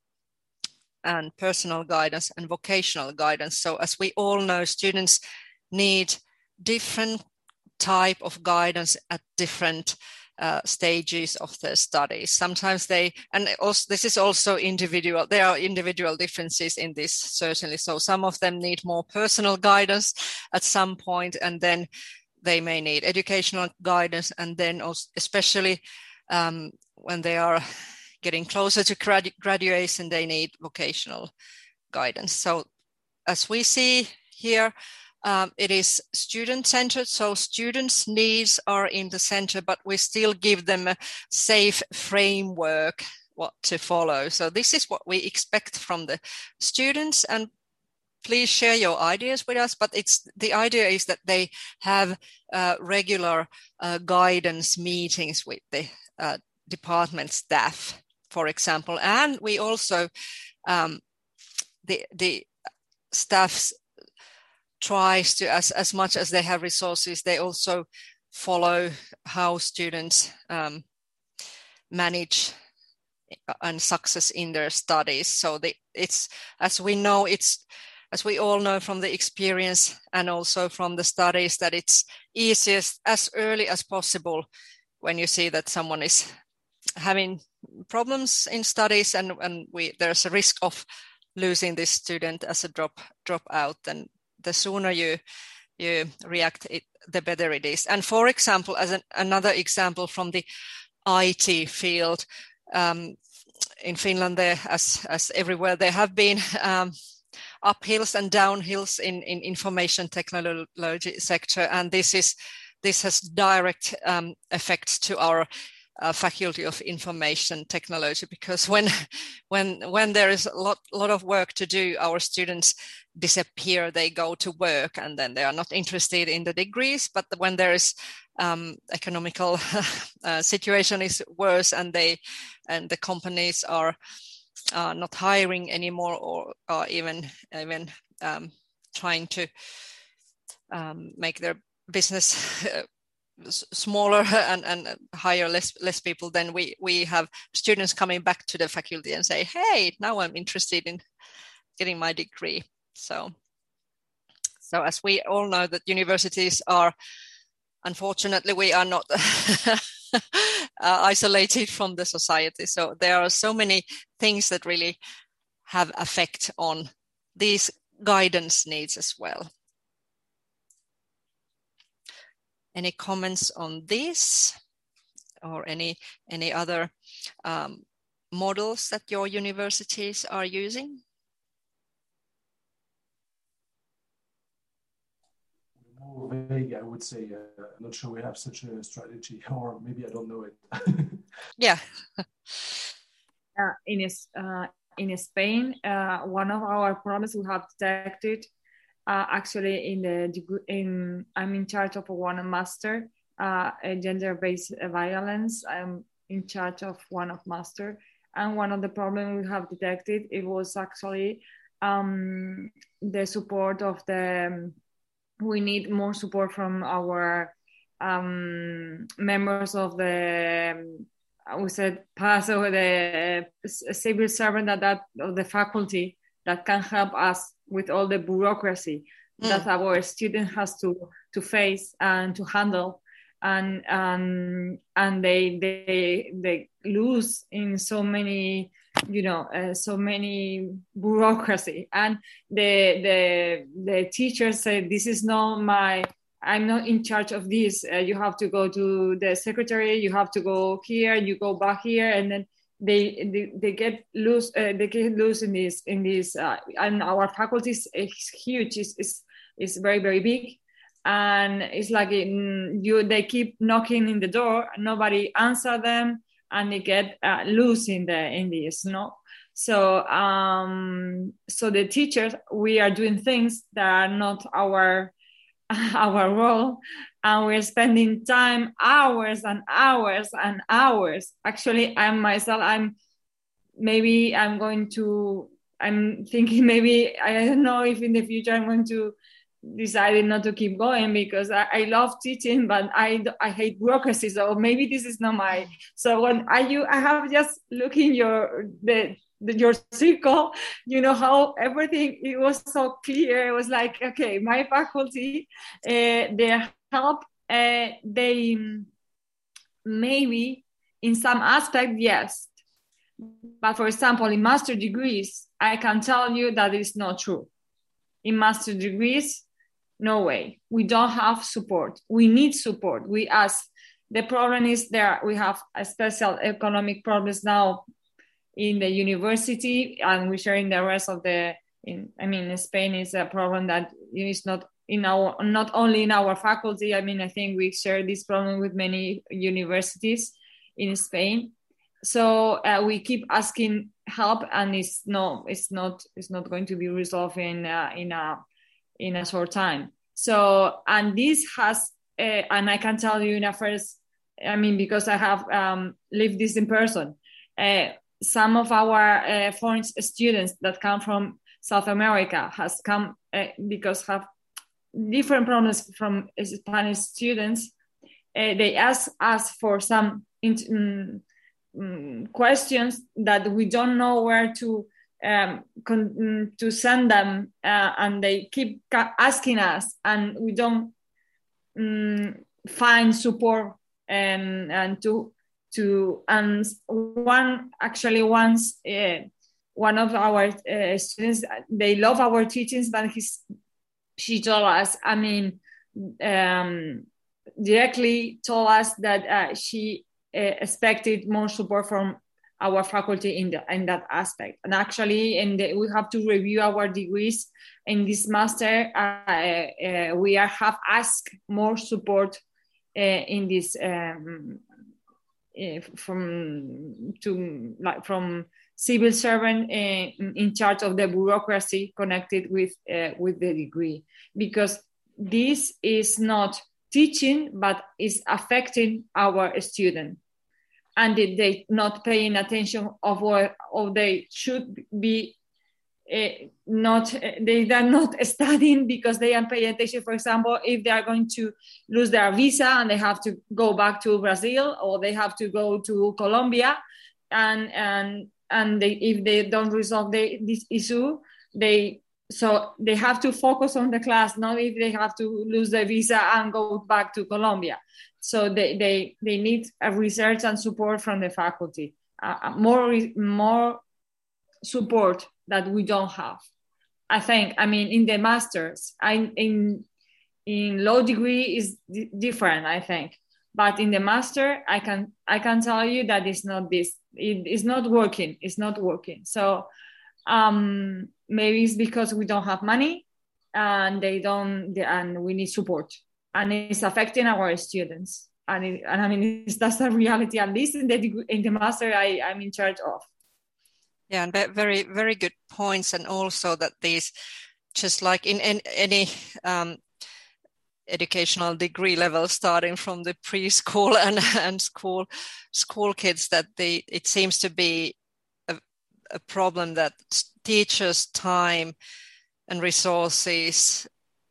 and personal guidance and vocational guidance. So as we all know, students need different type of guidance at different stages of their studies. Sometimes they, and also, this is also individual, there are individual differences in this, certainly. So some of them need more personal guidance at some point, and then they may need educational guidance, and then also, especially when they are getting closer to graduation, they need vocational guidance. So as we see here, it is student-centered, so students' needs are in the center, but we still give them a safe framework what to follow. So this is what we expect from the students, and please share your ideas with us. But the idea is that they have regular guidance meetings with the department staff, for example, and we also the staffs tries to, as much as they have resources, they also follow how students manage and success in their studies. So it's, as we all know from the experience and also from the studies, that it's easiest as early as possible when you see that someone is having problems in studies and there's a risk of losing this student as a dropout, then the sooner you react, the better it is. And for example, as another example from the IT field, in Finland, there, as everywhere, there have been uphills and downhills in information technology sector, and this has direct effects to our Faculty of Information Technology, because when there is a lot of work to do, our students disappear, they go to work, and then they are not interested in the degrees. But when there is economical situation is worse, and the companies are not hiring anymore, or are even trying to make their business smaller and hire less people, then we have students coming back to the faculty and say, hey, now I'm interested in getting my degree. So as we all know, that universities are, unfortunately, we are not isolated from the society. So there are so many things that really have effect on these guidance needs as well. Any comments on this? or any other models that your universities are using? More vague, I would say. I'm not sure we have such a strategy, or maybe I don't know it. Yeah. In Spain, one of our problems we have detected actually I'm in charge of one master, gender-based violence. I'm in charge of one of master, and one of the problems we have detected, it was actually the support of we need more support from our members of we said pass over the civil servant of the faculty that can help us with all the bureaucracy that our student has to face and to handle, and they lose in so many so many bureaucracy, and the teachers say, this is not I'm not in charge of this. You have to go to the secretary. You have to go here. You go back here, and then they get loose. They get loose in this. And our faculty is huge. It's very, very big, and it's like they keep knocking in the door. Nobody answer them, and they get loose in this. No. So the teachers, we are doing things that are not our role, and we're spending time, hours and hours and hours. Actually, I'm thinking maybe, I don't know if in the future I'm going to decide not to keep going, because I love teaching, but I hate bureaucracy. So maybe this is not so when I have just looking your circle, how everything, it was so clear. It was like, okay, my faculty, their help, they maybe in some aspect, yes. But for example, in master degrees, I can tell you that it's not true. In master degrees, no way. We don't have support. We need support. We ask. The problem is we have a special economic problems now in the university, and we share in the rest of in Spain is a problem that is not only in our faculty. I think we share this problem with many universities in Spain. So we keep asking help, and it's not going to be resolved in a short time. So, and this has, and I can tell you because I have lived this in person. Some of our foreign students that come from South America has come because have different problems from Spanish students. They ask us for some questions that we don't know where to send them, and they keep asking us, and we don't find support and once one of our students, they love our teachings, but she told us, directly told us that she expected more support from our faculty in that aspect. And actually, we have to review our degrees in this master. We have asked more support in this from civil servant in charge of the bureaucracy connected with the degree, because this is not teaching, but is affecting our student, and they not paying attention of what they should be. They are not studying because they are paying attention. For example, if they are going to lose their visa and they have to go back to Brazil, or they have to go to Colombia, and if they don't resolve this issue, they have to focus on the class, not if they have to lose their visa and go back to Colombia. So they need a research and support from the faculty, more support that we don't have. I think, in the masters, in law degree is different, I think. But in the master, I can tell you that it's not this. It's not working. It's not working. So maybe it's because we don't have money, and and we need support, and it's affecting our students. And I mean, that's a reality. At least in the master, I'm in charge of. Yeah, and very, very good points, and also that these, just like in any educational degree level, starting from the preschool and school kids, that it seems to be a problem that teachers' time and resources,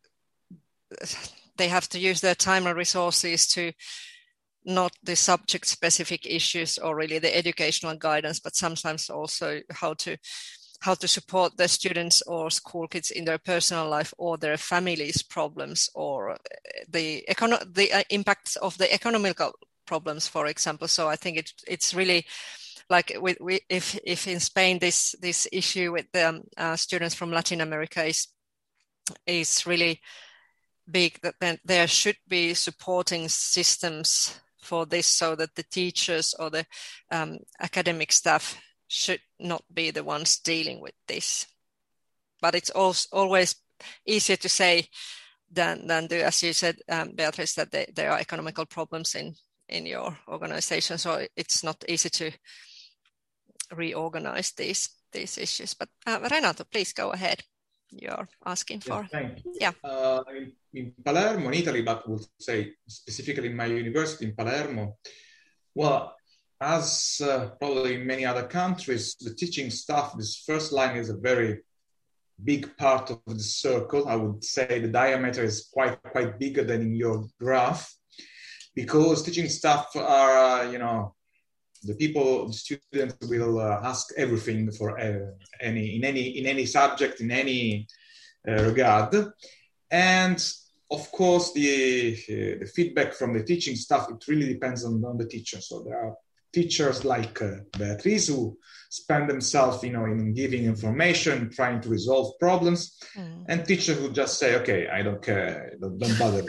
they have to use their time and resources to not the subject specific issues or really the educational guidance, but sometimes also how to support the students or school kids in their personal life or their families' problems, or the impacts of the economical problems, for example. So I think it's really like if in Spain this issue with the students from Latin America is really big, that then there should be supporting systems for this, so that the teachers or the academic staff should not be the ones dealing with this. But it's always easier to say than do, as you said, Beatrice, that there are economical problems in your organization, so it's not easy to reorganize these issues. But Renato, please go ahead. You're asking for. Yes, thank you. Yeah. In Palermo, in Italy, but we'll say specifically in my university in Palermo, well, as probably in many other countries, the teaching staff, this first line is a very big part of the circle. I would say the diameter is quite bigger than in your graph, because teaching staff are, the students will ask everything for in any subject, in any regard. And of course, the feedback from the teaching staff, it really depends on the teacher. So there are teachers like Beatrice who spend themselves, in giving information, trying to resolve problems, and teachers who just say, okay, I don't care, don't bother.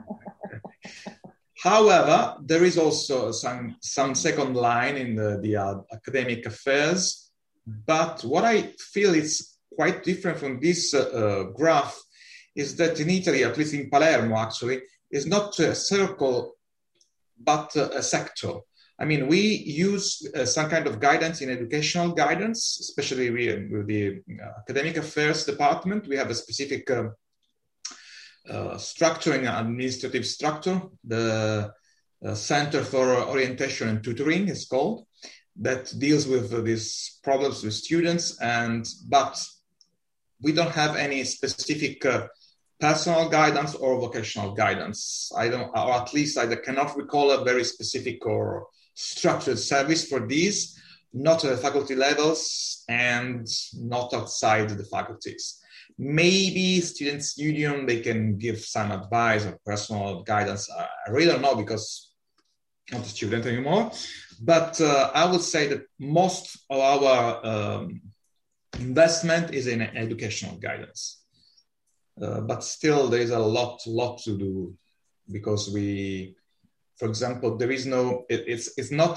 However, there is also some second line in the academic affairs, but what I feel is quite different from this graph is that in Italy, at least in Palermo actually, is not a circle, but a sector. I mean, we use some kind of guidance in educational guidance, especially with the academic affairs department. We have a specific structuring administrative structure, the Center for Orientation and Tutoring is called, that deals with these problems with students, but we don't have any specific personal guidance or vocational guidance. Or at least I cannot recall a very specific or structured service for these, not at the faculty levels and not outside the faculties. Maybe Students' Union, they can give some advice or personal guidance. I really don't know, because I'm not a student anymore. But I would say that most of our investment is in educational guidance. But still, there is a lot to do, because for example, there is no, it's not,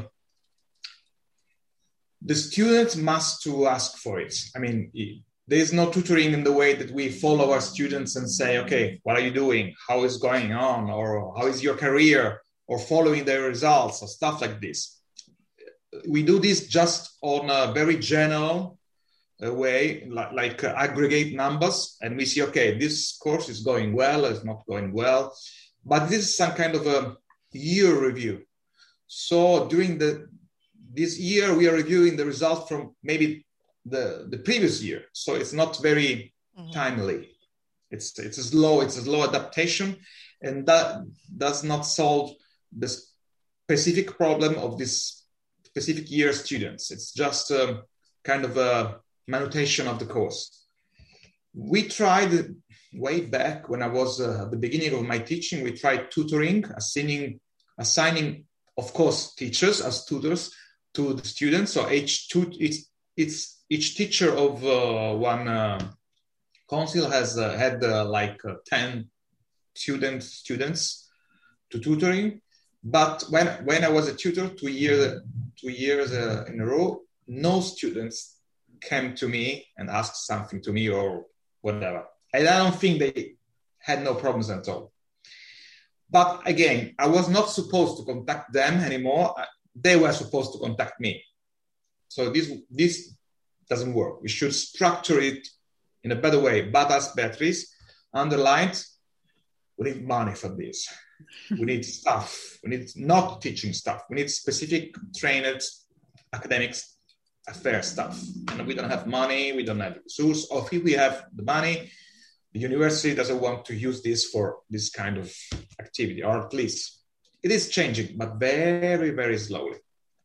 the students must to ask for it. I mean, there is no tutoring in the way that we follow our students and say, okay, what are you doing? How is going on? Or how is your career? Or following their results or stuff like this. We do this just on a very general way, like aggregate numbers. And we see, okay, this course is going well, it's not going well. But this is some kind of a year review. So during this year, we are reviewing the results from maybe the previous year. So it's not very timely. It's a slow adaptation, and that does not solve the specific problem of this specific year students. It's just kind of a manutention of the course. We tried way back when I was at the beginning of my teaching, we tried tutoring, assigning, of course, teachers as tutors to the students. So each teacher of one council has had 10 students to tutoring. But when I was a tutor 2 years in a row, no students came to me and asked something to me or whatever. And I don't think they had no problems at all. But again, I was not supposed to contact them anymore. They were supposed to contact me. So this doesn't work. We should structure it in a better way. But as Beatrice underlined, we need money for this. We need staff. We need not teaching staff. We need specific trained academics affairs staff. And we don't have money. We don't have resources. Or if we have the money, the university doesn't want to use this for this kind of activity, or at least it is changing, but very, very slowly.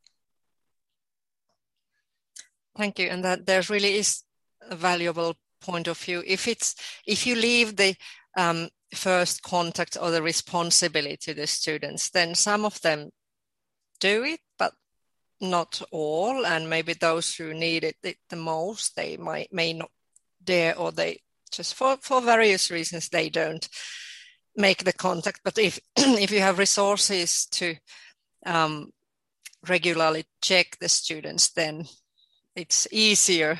Thank you. And that there really is a valuable point of view. If you leave the first contact or the responsibility to the students, then some of them do it, but not all. And maybe those who need it the most, they may not dare, or they just for various reasons they don't make the contact. But if you have resources to regularly check the students, then it's easier,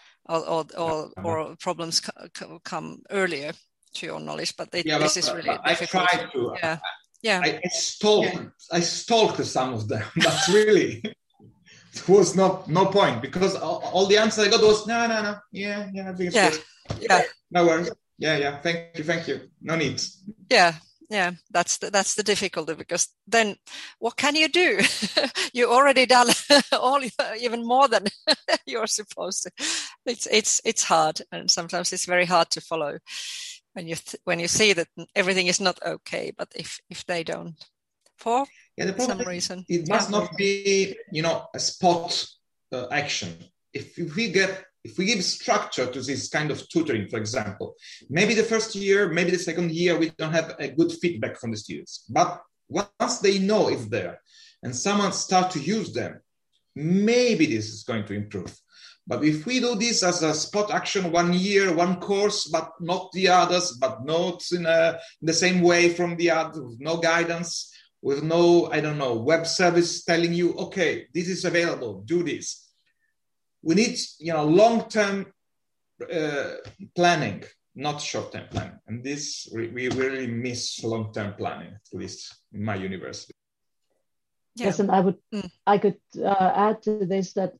or problems come earlier, to your knowledge. But this is really difficult. I tried to. Yeah. I stalked some of them, but really, it was no point, because all the answer I got was no. Yeah, I think it's good. Yeah. No worries. Yeah. Thank you. No need. Yeah. That's the difficulty, because then what can you do? You already done even more than you're supposed to. It's hard, and sometimes it's very hard to follow when you see that everything is not okay. But if they don't, for some reason, it must not be a spot action. If we give structure to this kind of tutoring, for example, maybe the first year, maybe the second year, we don't have a good feedback from the students. But once they know it's there and someone start to use them, maybe this is going to improve. But if we do this as a spot action, 1 year, one course, but not the others, but not in the same way from the others, with no guidance, with no, web service telling you, okay, this is available, do this. We need, long-term planning, not short-term planning. And this, we really miss long-term planning, at least in my university. Yeah. Yes, and I could add to this that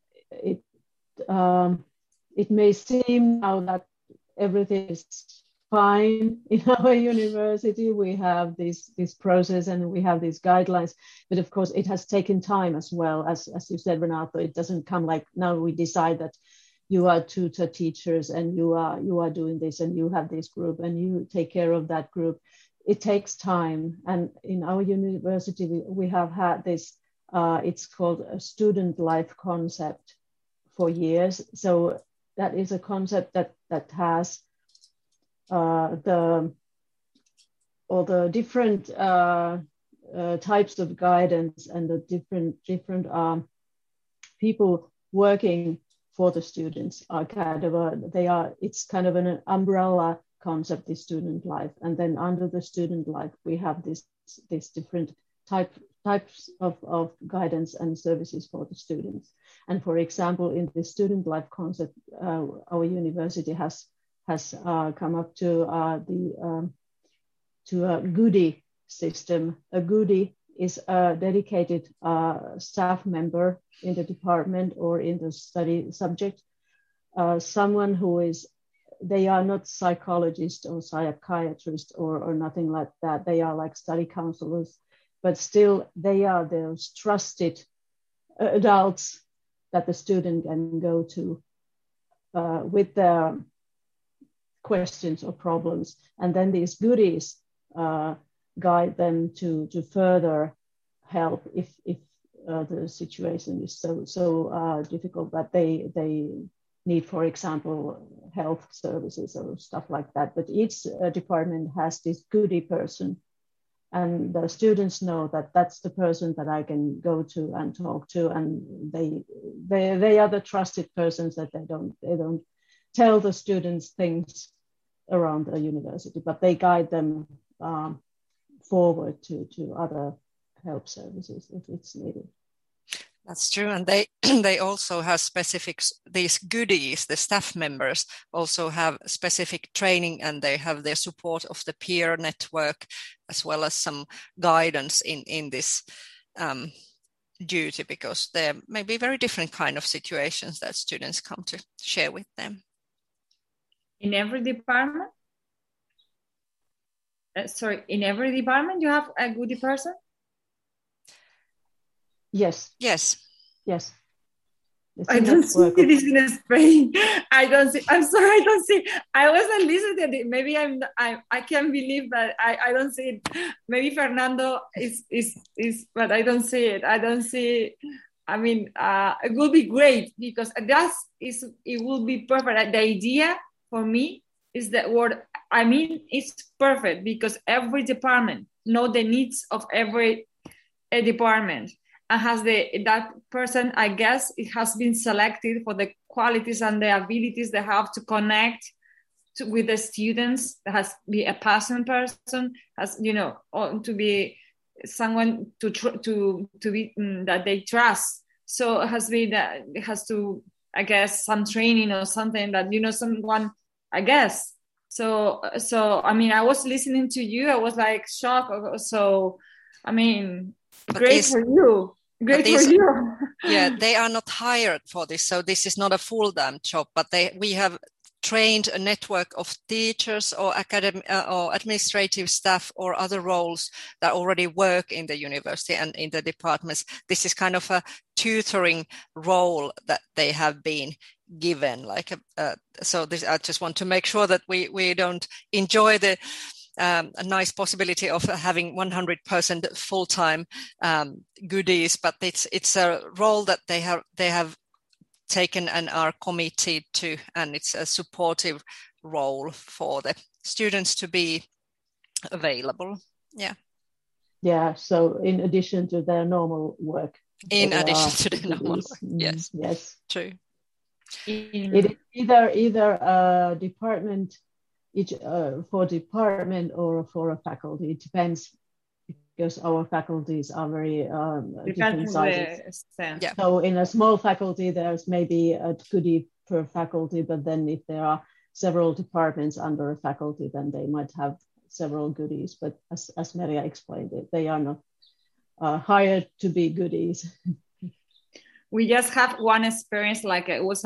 it may seem now that everything is fine in our university. We have this process and we have these guidelines, but of course it has taken time as well. As you said, Renato, it doesn't come like now we decide that you are tutor teachers and you are doing this and you have this group and you take care of that group. It takes time, and in our university we have had this. It's called a student life concept for years. So that is a concept that has the different types of guidance and the different people working for the students are it's kind of an umbrella concept, the student life. And then under the student life, we have this different types of guidance and services for the students. And for example, in the student life concept, our university has come up to a goodie system. A goodie is a dedicated staff member in the department or in the study subject, someone they are not psychologists or psychiatrists or nothing like that. They are like study counselors, but still they are those trusted adults that the student can go to with their questions or problems. And then these goodies guide them to further help if the situation is so difficult that they need, for example, health services or stuff like that. But each department has this goodie person, and the students know that that's the person that I can go to and talk to, and they are the trusted persons that they don't tell the students things around the university, but they guide them forward to other help services if it's needed. That's true, and they also have specific, these goodies, the staff members also have specific training, and they have their support of the peer network as well as some guidance in this duty, because there may be very different kind of situations that students come to share with them. In every department? In every department you have a goodie person? Yes. I don't see this in Spain. I don't see. I'm sorry, I don't see. I wasn't listening to it. Maybe I can't believe that I don't see it. Maybe Fernando is, but I don't see it. I don't see. I mean, it will be great because it will be perfect. The idea for me is that word. I mean, it's perfect because every department know the needs of every department. And has that person, I guess, it has been selected for the qualities and the abilities they have to connect with the students. That has to be a passionate person, has to be someone to be that they trust. So it has been that it has to, I guess, some training or something that someone, I guess. So I mean, I was listening to you, I was like shocked. So I mean, great for you. Great for you. Yeah, they are not hired for this, so this is not a full-time job. But we have trained a network of teachers or academic or administrative staff or other roles that already work in the university and in the departments. This is kind of a tutoring role that they have been given. So this, I just want to make sure that we don't enjoy the a nice possibility of having 100% full-time goodies, but it's a role that they have taken and are committed to, and it's a supportive role for the students to be available. Yeah. So in addition to their normal work. Yes. True. It is either a department. For department or for a faculty, it depends, because our faculties are very different sizes. Yeah. So in a small faculty, there's maybe a goodie per faculty, but then if there are several departments under a faculty, then they might have several goodies. But as Merja explained it, they are not hired to be goodies. We just have one experience, like it was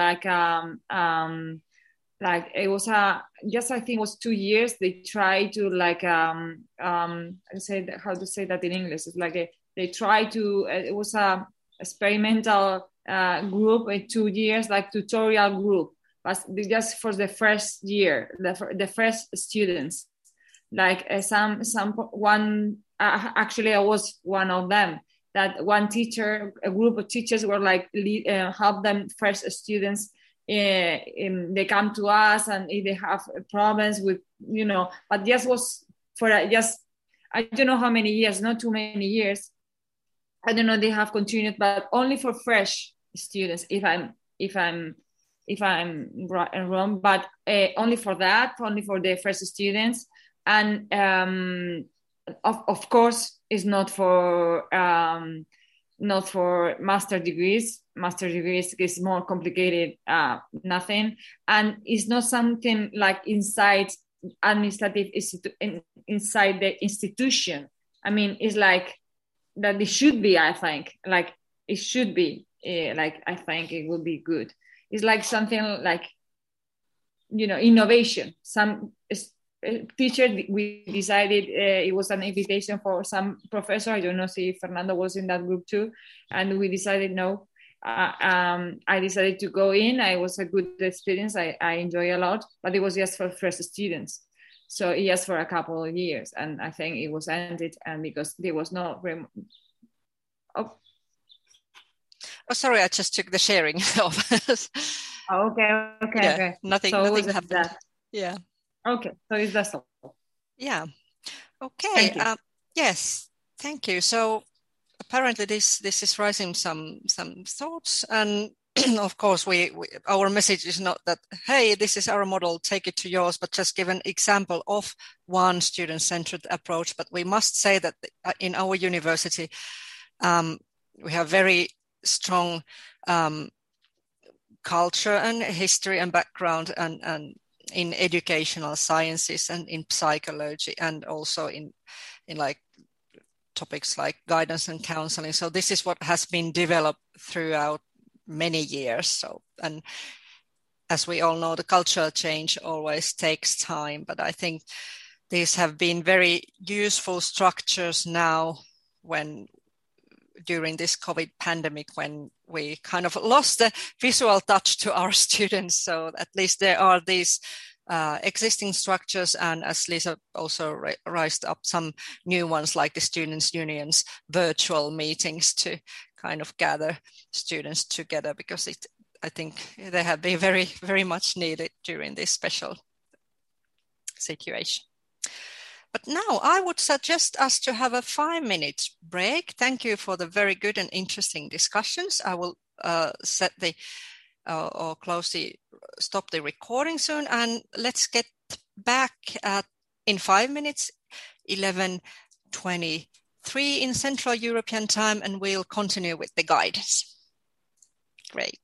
I think it was 2 years. They tried to how to say that in English. It's like they tried to. It was a experimental group in 2 years, like tutorial group, but just for the first year, the first students. Like actually I was one of them. That one teacher, a group of teachers were like help them first students. They come to us, and if they have problems with but just was for just I don't know how many years, not too many years. I don't know, they have continued, but only for fresh students, if I'm wrong, but only for the first students. And of course it's not for master degrees. Master degrees is more complicated, nothing. And it's not something like inside administrative inside the institution. I mean, it's like that it should be, I think, like it should be, I think it would be good. It's like something like, innovation. Some teacher, we decided it was an invitation for some professor. I don't know if Fernando was in that group too. And we decided no. I decided to go in. It was a good experience. I enjoy a lot, but it was just for first students. So just for a couple of years. And I think it was ended, and because there was no... sorry, I just took the sharing off. Okay. Nothing happened. That. Yeah. Okay, so is that all? Yeah. Okay. Yes, thank you. So apparently this is raising some thoughts, and of course, our message is not that, hey, this is our model, take it to yours, but just give an example of one student-centered approach. But we must say that in our university, we have very strong culture and history and background and in educational sciences and in psychology, and also in like topics like guidance and counseling. So this is what has been developed throughout many years. So, and as we all know, the cultural change always takes time, but I think these have been very useful structures now during this COVID pandemic, when we kind of lost the visual touch to our students. So at least there are these existing structures, and as Lisa also raised up, some new ones like the Students' Union's virtual meetings to kind of gather students together, because I think they have been very, very much needed during this special situation. But now I would suggest us to have a 5-minute break. Thank you for the very good and interesting discussions. I will stop the recording soon, and let's get back in 5 minutes, 11:23 in Central European time, and we'll continue with the guidance. Great.